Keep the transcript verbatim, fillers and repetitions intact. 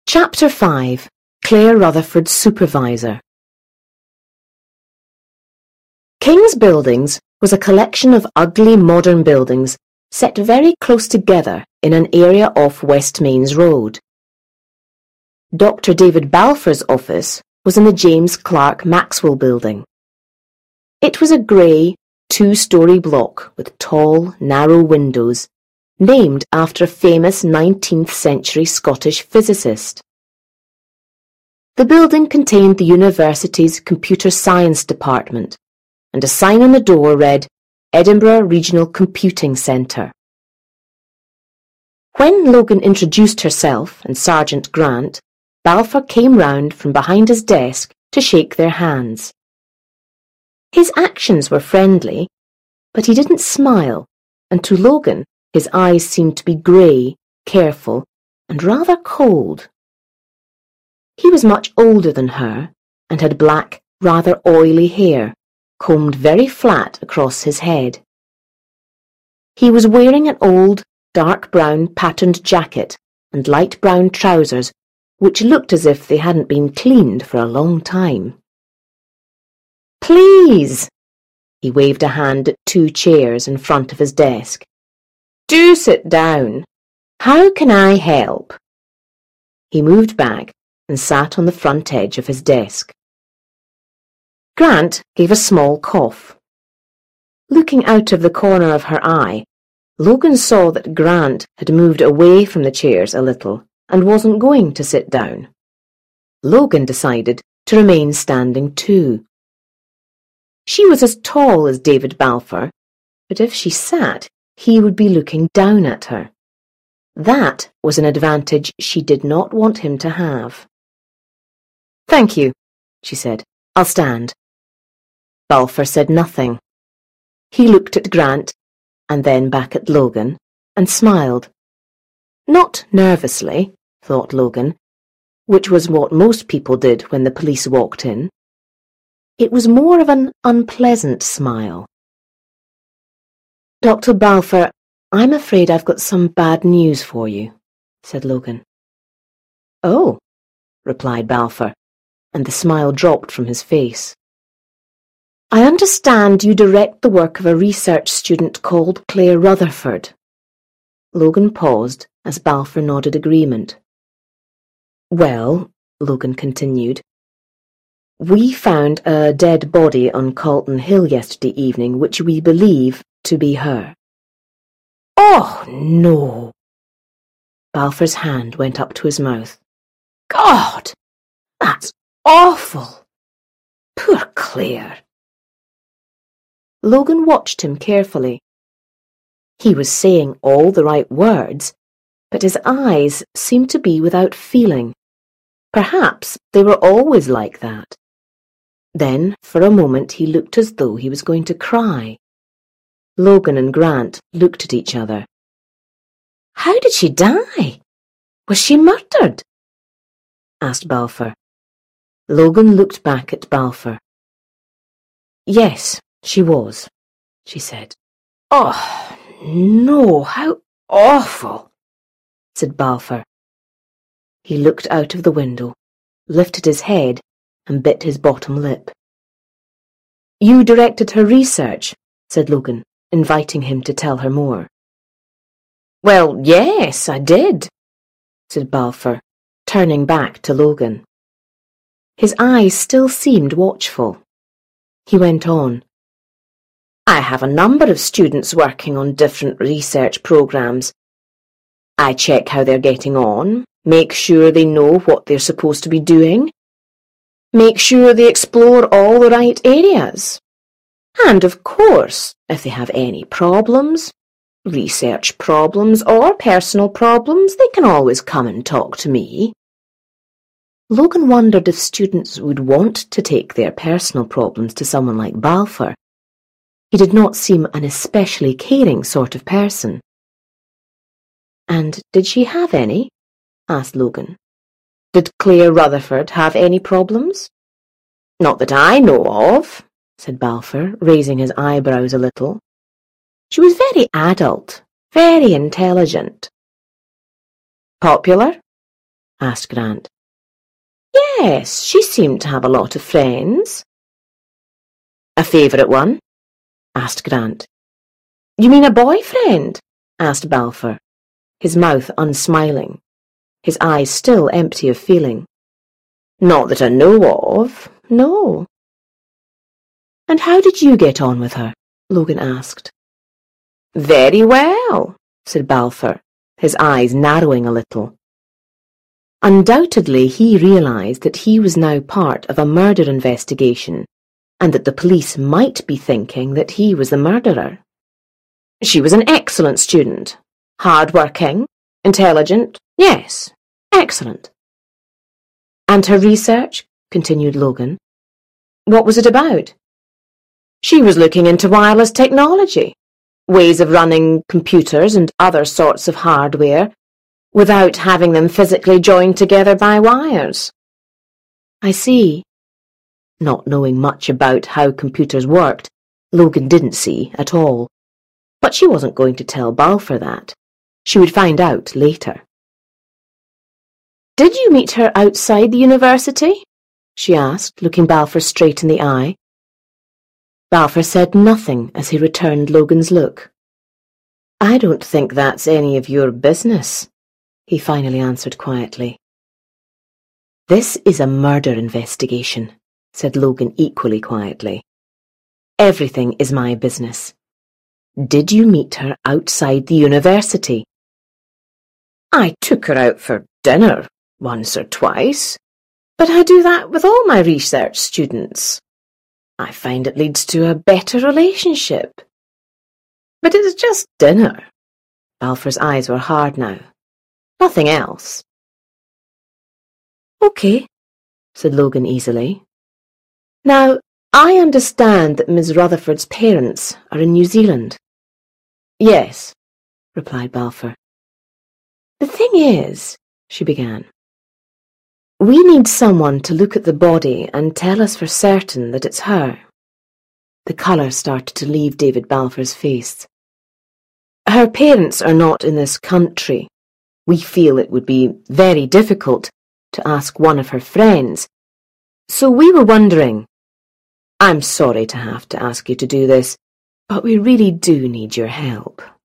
Chapter five. Claire Rutherford's Supervisor. King's Buildings was a collection of ugly modern buildings set very close together in an area off Westmains Road. Doctor David Balfour's office was in the James Clerk Maxwell Building. It was a grey, two-storey block with tall, narrow windows, named after a famous nineteenth century Scottish physicist. The building contained the university's computer science department, and a sign on the door read, Edinburgh Regional Computing Centre. When Logan introduced herself and Sergeant Grant, Balfour came round from behind his desk to shake their hands. His actions were friendly, but he didn't smile, and to Logan his eyes seemed to be grey, careful, and rather cold. He was much older than her, and had black, rather oily hair, combed very flat across his head. He was wearing an old, dark brown patterned jacket and light brown trousers, which looked as if they hadn't been cleaned for a long time. "Please!" He waved a hand at two chairs in front of his desk. "Do sit down. How can I help?" He moved back and sat on the front edge of his desk. Grant gave a small cough. Looking out of the corner of her eye, Logan saw that Grant had moved away from the chairs a little and wasn't going to sit down. Logan decided to remain standing too. She was as tall as David Balfour, but if she sat, he would be looking down at her. That was an advantage she did not want him to have. "Thank you," she said. "I'll stand." Balfour said nothing. He looked at Grant, and then back at Logan, and smiled. Not nervously, thought Logan, which was what most people did when the police walked in. It was more of an unpleasant smile. "Doctor Balfour, I'm afraid I've got some bad news for you," said Logan. "Oh," replied Balfour, and the smile dropped from his face. "I understand you direct the work of a research student called Claire Rutherford." Logan paused as Balfour nodded agreement. "Well," Logan continued, "we found a dead body on Calton Hill yesterday evening which we believe to be her." "Oh, no!" Balfour's hand went up to his mouth. "God! That's awful! Poor Claire!" Logan watched him carefully. He was saying all the right words, but his eyes seemed to be without feeling. Perhaps they were always like that. Then, for a moment, he looked as though he was going to cry. Logan and Grant looked at each other. "How did she die? Was she murdered?" asked Balfour. Logan looked back at Balfour. "Yes, she was," she said. "Oh, no, how awful," said Balfour. He looked out of the window, lifted his head, and bit his bottom lip. "You directed her research," said Logan, inviting him to tell her more. "Well, yes, I did," said Balfour, turning back to Logan. His eyes still seemed watchful. He went on. "I have a number of students working on different research programs. I check how they're getting on, make sure they know what they're supposed to be doing, make sure they explore all the right areas. And, of course, if they have any problems, research problems or personal problems, they can always come and talk to me." Logan wondered if students would want to take their personal problems to someone like Balfour. He did not seem an especially caring sort of person. "And did she have any?" asked Logan. "Did Claire Rutherford have any problems?" "Not that I know of," said Balfour, raising his eyebrows a little. "She was very adult, very intelligent." "Popular?" asked Grant. Yes, she seemed to have a lot of friends. A favourite one? Asked Grant. You mean a boyfriend? Asked Balfour, his mouth unsmiling, his eyes still empty of feeling. Not that I know of, no. And how did you get on with her? Logan asked. Very well, said Balfour, his eyes narrowing a little. Undoubtedly he realised that he was now part of a murder investigation, and that the police might be thinking that he was the murderer. She was an excellent student, hard-working, intelligent, yes, excellent. And her research, continued Logan. What was it about? She was looking into wireless technology, ways of running computers and other sorts of hardware without having them physically joined together by wires. I see. Not knowing much about how computers worked, Logan didn't see at all. But she wasn't going to tell Balfour that. She would find out later. Did you meet her outside the university? She asked, looking Balfour straight in the eye. Balfour said nothing as he returned Logan's look. I don't think that's any of your business, he finally answered quietly. This is a murder investigation, said Logan equally quietly. Everything is my business. Did you meet her outside the university? I took her out for dinner once or twice, but I do that with all my research students. I find it leads to a better relationship. But it's just dinner. Balfour's eyes were hard now. Nothing else. Okay, said Logan easily. Now, I understand that Miss Rutherford's parents are in New Zealand. Yes, replied Balfour. The thing is, she began, we need someone to look at the body and tell us for certain that it's her. The colour started to leave David Balfour's face. Her parents are not in this country. We feel it would be very difficult to ask one of her friends. So we were wondering, I'm sorry to have to ask you to do this, but we really do need your help.